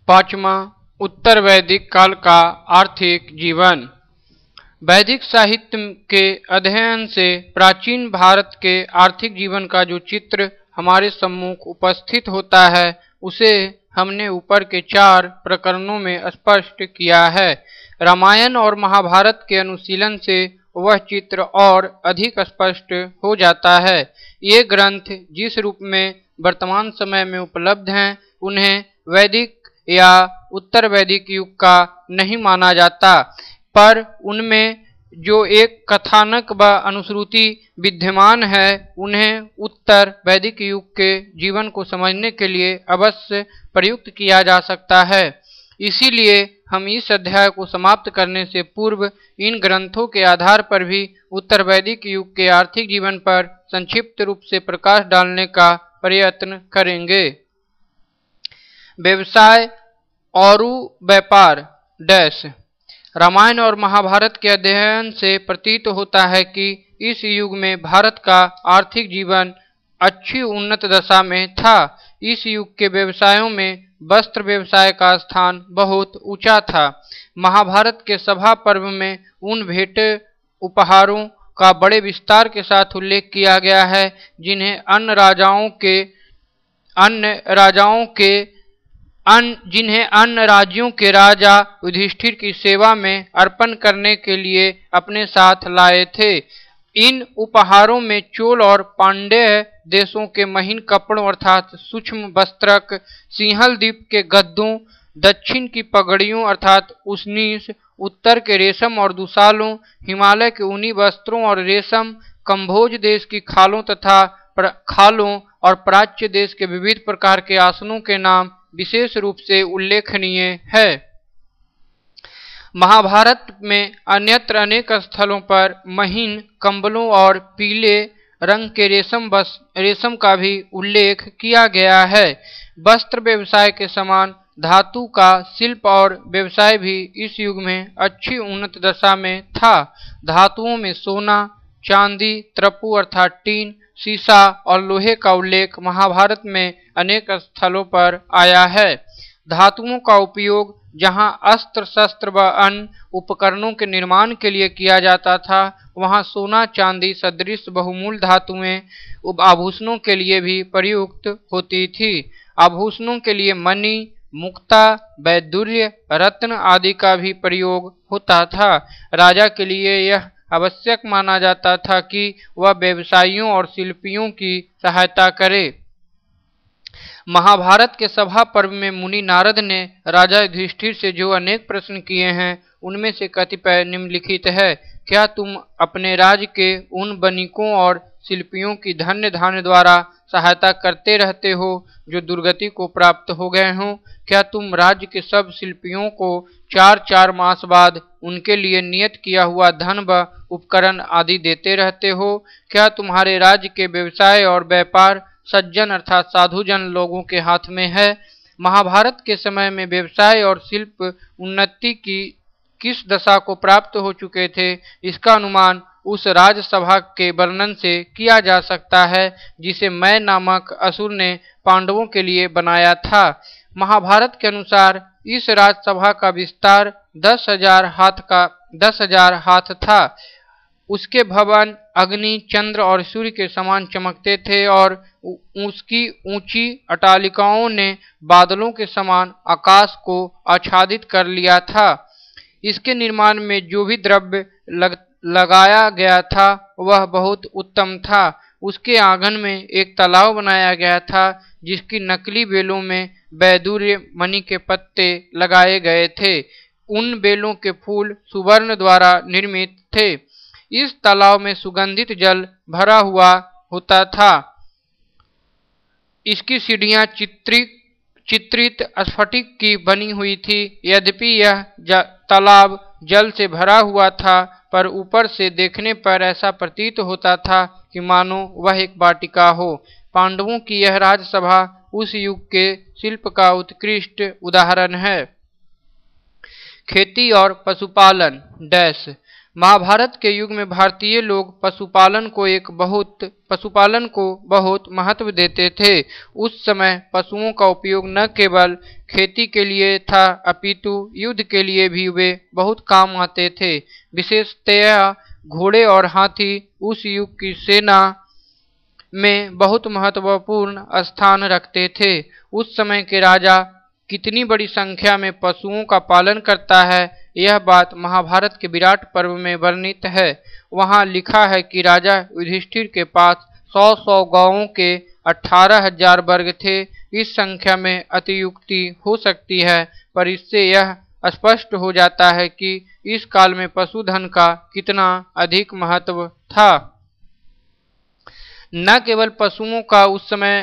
पांचवा, उत्तर वैदिक काल का आर्थिक जीवन। वैदिक साहित्य के अध्ययन से प्राचीन भारत के आर्थिक जीवन का जो चित्र हमारे सम्मुख उपस्थित होता है उसे हमने ऊपर के 4 प्रकरणों में स्पष्ट किया है। रामायण और महाभारत के अनुशीलन से वह चित्र और अधिक स्पष्ट हो जाता है। ये ग्रंथ जिस रूप में वर्तमान समय में उपलब्ध हैं उन्हें वैदिक या उत्तर वैदिक युग का नहीं माना जाता, पर उनमें जो एक कथानक व अनुश्रुति विद्यमान है उन्हें उत्तर वैदिक युग के जीवन को समझने के लिए अवश्य प्रयुक्त किया जा सकता है। इसीलिए हम इस अध्याय को समाप्त करने से पूर्व इन ग्रंथों के आधार पर भी उत्तर वैदिक युग के आर्थिक जीवन पर संक्षिप्त रूप से प्रकाश डालने का प्रयत्न करेंगे। व्यवसाय और व्यापार डैश। रामायण और महाभारत के अध्ययन से प्रतीत होता है कि इस युग में भारत का आर्थिक जीवन अच्छी उन्नत दशा में था। इस युग के व्यवसायों में वस्त्र व्यवसाय का स्थान बहुत ऊंचा था। महाभारत के सभा पर्व में उन भेंट उपहारों का बड़े विस्तार के साथ उल्लेख किया गया है जिन्हें अन्य राज्यों के राजा युधिष्ठिर की सेवा में अर्पण करने के लिए अपने साथ लाए थे। इन उपहारों में चोल और पांड्य देशों के महीन कपड़ों अर्थात सूक्ष्म वस्त्रक, सिंहल द्वीप के गद्दों, दक्षिण की पगड़ियों अर्थात उष्नीस, उत्तर के रेशम और दुशालों, हिमालय के ऊनी वस्त्रों और रेशम, कंभोज देश की खालों और प्राच्य देश के विविध प्रकार के आसनों के नाम विशेष रूप से उल्लेखनीय है। महाभारत में अन्यत्र अनेक स्थलों पर महीन कंबलों और पीले रंग के रेशम का भी उल्लेख किया गया है। वस्त्र व्यवसाय के समान धातु का शिल्प और व्यवसाय भी इस युग में अच्छी उन्नत दशा में था। धातुओं में सोना, चांदी, त्रपु अर्थात टीन, सीसा और लोहे का उल्लेख महाभारत में अनेक स्थलों पर आया है। धातुओं का उपयोग जहां अस्त्र शस्त्र व अन्य उपकरणों के निर्माण के लिए किया जाता था वहां सोना चांदी सदृश बहुमूल्य धातुएं आभूषणों के लिए भी प्रयुक्त होती थी। आभूषणों के लिए मणि, मुक्ता, वैदुर्य, रत्न आदि का भी प्रयोग होता था। राजा के लिए यह आवश्यक माना जाता था कि वह व्यवसायियों और शिल्पियों की सहायता करे। महाभारत के सभा पर्व में मुनि नारद ने राजा युधिष्ठिर से जो अनेक प्रश्न किए हैं उनमें से कतिपय निम्नलिखित है। क्या तुम अपने राज्य के उन बणिकों और शिल्पियों की धन्य धान्य द्वारा सहायता करते रहते हो जो दुर्गति को प्राप्त हो गए हों? क्या तुम राज्य के सब शिल्पियों को 4-4 मास बाद उनके लिए नियत किया हुआ धन व उपकरण आदि देते रहते हो? क्या तुम्हारे राज्य के व्यवसाय और व्यापार सज्जन अर्थात साधुजन लोगों के हाथ में है? महाभारत के समय में व्यवसाय और शिल्प उन्नति की किस दशा को प्राप्त हो चुके थे इसका अनुमान उस राजसभा के वर्णन से किया जा सकता है जिसे मैं नामक असुर ने पांडवों के लिए बनाया था। महाभारत के अनुसार इस राजसभा का विस्तार 10,000 हाथ था। उसके भवन अग्नि, चंद्र और सूर्य के समान चमकते थे और उसकी ऊंची अट्टालिकाओं ने बादलों के समान आकाश को आच्छादित कर लिया था। इसके निर्माण में जो भी द्रव्य लगाया गया था वह बहुत उत्तम था। उसके आंगन में एक तालाब बनाया गया था जिसकी नकली बेलों में वैदुर्य मणि के पत्ते लगाए गए थे। उन बेलों के फूल सुवर्ण द्वारा निर्मित थे। इस तालाब में सुगंधित जल भरा हुआ होता था। इसकी सीढ़ियां चित्रित स्फटिक की बनी हुई थी। यद्यपि यह तालाब जल से भरा हुआ था पर ऊपर से देखने पर ऐसा प्रतीत होता था कि मानो वह एक वाटिका हो। पांडवों की यह राजसभा उस युग के शिल्प का उत्कृष्ट उदाहरण है। खेती और पशुपालन डैश। महाभारत के युग में भारतीय लोग पशुपालन को बहुत महत्व देते थे। उस समय पशुओं का उपयोग न केवल खेती के लिए था अपितु युद्ध के लिए भी वे बहुत काम आते थे। विशेषतया घोड़े और हाथी उस युग की सेना में बहुत महत्वपूर्ण स्थान रखते थे। उस समय के राजा कितनी बड़ी संख्या में पशुओं का पालन करता है, यह बात महाभारत के विराट पर्व में वर्णित है। वहाँ लिखा है कि राजा युधिष्ठिर के पास 100 गांवों के 18,000 वर्ग थे। इस संख्या में अतियुक्ति हो सकती है, पर इससे यह स्पष्ट हो जाता है कि इस काल में पशुधन का कितना अधिक महत्व था। न केवल पशुओं को उस समय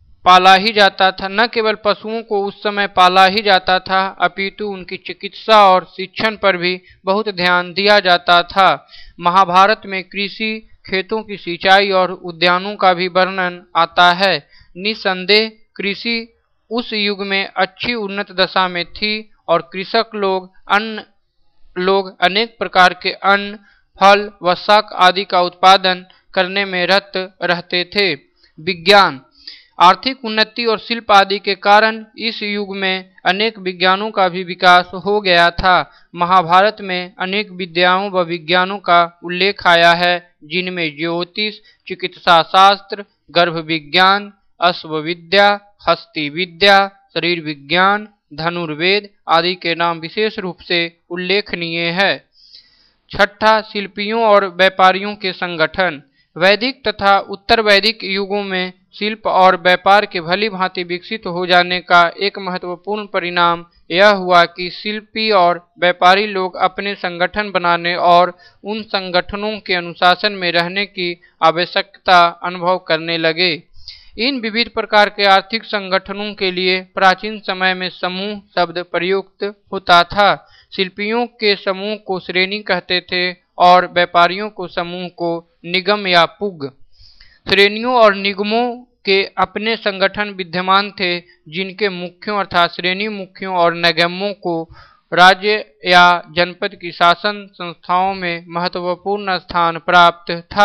पाला ही जाता था अपितु उनकी चिकित्सा और शिक्षण पर भी बहुत ध्यान दिया जाता था। महाभारत में कृषि, खेतों की सिंचाई और उद्यानों का भी वर्णन आता है। निसंदेह कृषि उस युग में अच्छी उन्नत दशा में थी और कृषक लोग अनेक प्रकार के अन्न, फल व शाक आदि का उत्पादन करने में रत रहते थे। विज्ञान, आर्थिक उन्नति और शिल्प आदि के कारण इस युग में अनेक विज्ञानों का भी विकास हो गया था। महाभारत में अनेक विद्याओं व विज्ञानों का उल्लेख आया है, जिनमें ज्योतिष, चिकित्सा शास्त्र, गर्भ विज्ञान, अश्व विद्या, हस्ती विद्या, शरीर विज्ञान, धनुर्वेद आदि के नाम विशेष रूप से उल्लेखनीय है। छठा, शिल्पियों और व्यापारियों के संगठन। वैदिक तथा उत्तर वैदिक युगों में शिल्प और व्यापार के भली भांति विकसित हो जाने का एक महत्वपूर्ण परिणाम यह हुआ कि शिल्पी और व्यापारी लोग अपने संगठन बनाने और उन संगठनों के अनुशासन में रहने की आवश्यकता अनुभव करने लगे। इन विविध प्रकार के आर्थिक संगठनों के लिए प्राचीन समय में समूह शब्द प्रयुक्त होता था। शिल्पियों के समूह को श्रेणी कहते थे और व्यापारियों को समूह को निगम या पुग। श्रेणियों और निगमों के अपने संगठन विद्यमान थे, जिनके मुख्यों अर्थात श्रेणी मुख्यों और निगमों को राज्य या जनपद की शासन संस्थाओं में महत्वपूर्ण स्थान प्राप्त था।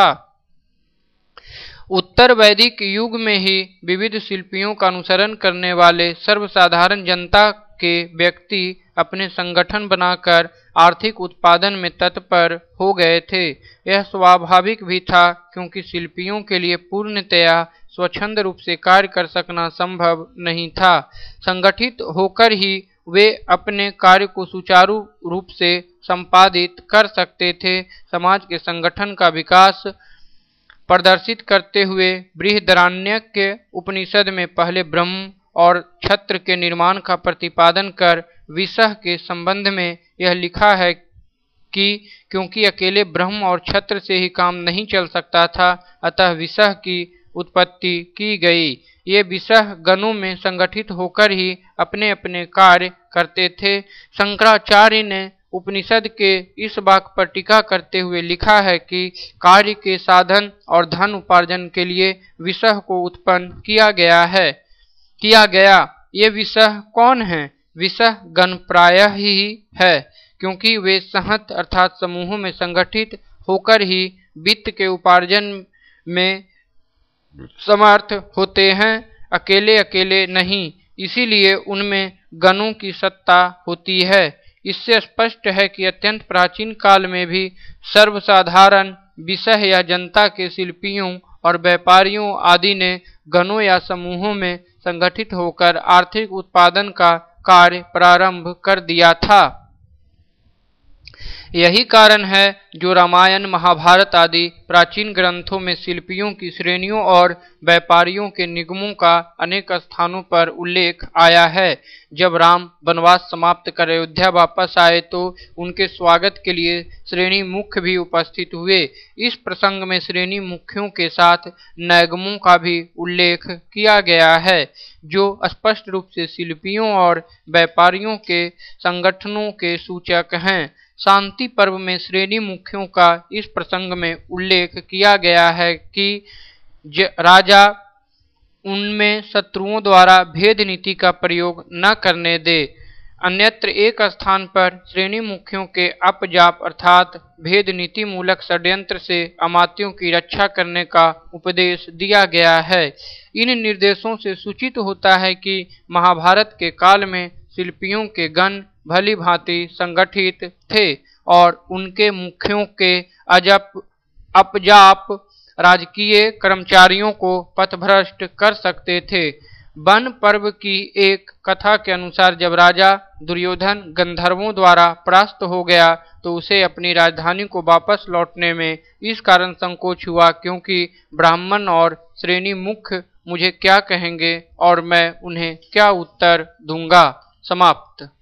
उत्तर वैदिक युग में ही विविध शिल्पियों का अनुसरण करने वाले सर्वसाधारण जनता के व्यक्ति अपने संगठन बनाकर आर्थिक उत्पादन में तत्पर हो गए थे। यह स्वाभाविक भी था, क्योंकि शिल्पियों के लिए पूर्णतया स्वच्छंद रूप से कार्य कर सकना संभव नहीं था। संगठित होकर ही वे अपने कार्य को सुचारू रूप से संपादित कर सकते थे। समाज के संगठन का विकास प्रदर्शित करते हुए बृहदारण्यक उपनिषद में पहले ब्रह्म और क्षत्र के निर्माण का प्रतिपादन कर विषह के संबंध में यह लिखा है कि क्योंकि अकेले ब्रह्म और क्षत्र से ही काम नहीं चल सकता था, अतः विषह की उत्पत्ति की गई। ये विषह गणों में संगठित होकर ही अपने अपने कार्य करते थे। शंकराचार्य ने उपनिषद के इस वाक्य पर टीका करते हुए लिखा है कि कार्य के साधन और धन उपार्जन के लिए विषह को उत्पन्न किया गया। ये विषह कौन है? विषह गण प्रायः ही है, क्योंकि वे संहत अर्थात समूहों में संगठित होकर ही वित्त के उपार्जन में समर्थ होते हैं, अकेले अकेले नहीं। इसीलिए उनमें गणों की सत्ता होती है। इससे स्पष्ट है कि अत्यंत प्राचीन काल में भी सर्वसाधारण विषय या जनता के शिल्पियों और व्यापारियों आदि ने गणों या समूहों में संगठित होकर आर्थिक उत्पादन का कार्य प्रारंभ कर दिया था। यही कारण है जो रामायण, महाभारत आदि प्राचीन ग्रंथों में शिल्पियों की श्रेणियों और व्यापारियों के निगमों का अनेक स्थानों पर उल्लेख आया है। जब राम वनवास समाप्त कर अयोध्या वापस आए तो उनके स्वागत के लिए श्रेणी मुख्य भी उपस्थित हुए। इस प्रसंग में श्रेणी मुख्यों के साथ नैगमों का भी उल्लेख किया गया है, जो स्पष्ट रूप से शिल्पियों और व्यापारियों के संगठनों के सूचक हैं। शांति पर्व में श्रेणी मुख्यों का इस प्रसंग में उल्लेख किया गया है कि राजा उनमें शत्रुओं द्वारा भेद नीति का प्रयोग न करने दे। अन्यत्र एक स्थान पर श्रेणी मुखियों के अपजाप अर्थात भेद नीति मूलक षड्यंत्र से अमात्यों की रक्षा करने का उपदेश दिया गया है। इन निर्देशों से सूचित होता है कि महाभारत के काल में शिल्पियों के गण भली भांति संगठित थे और उनके मुखियों के अपजाप राजकीय कर्मचारियों को पथभ्रष्ट कर सकते थे। वन पर्व की एक कथा के अनुसार जब राजा दुर्योधन गंधर्वों द्वारा परास्त हो गया तो उसे अपनी राजधानी को वापस लौटने में इस कारण संकोच हुआ क्योंकि ब्राह्मण और श्रेणी मुख्य मुझे क्या कहेंगे और मैं उन्हें क्या उत्तर दूंगा। समाप्त।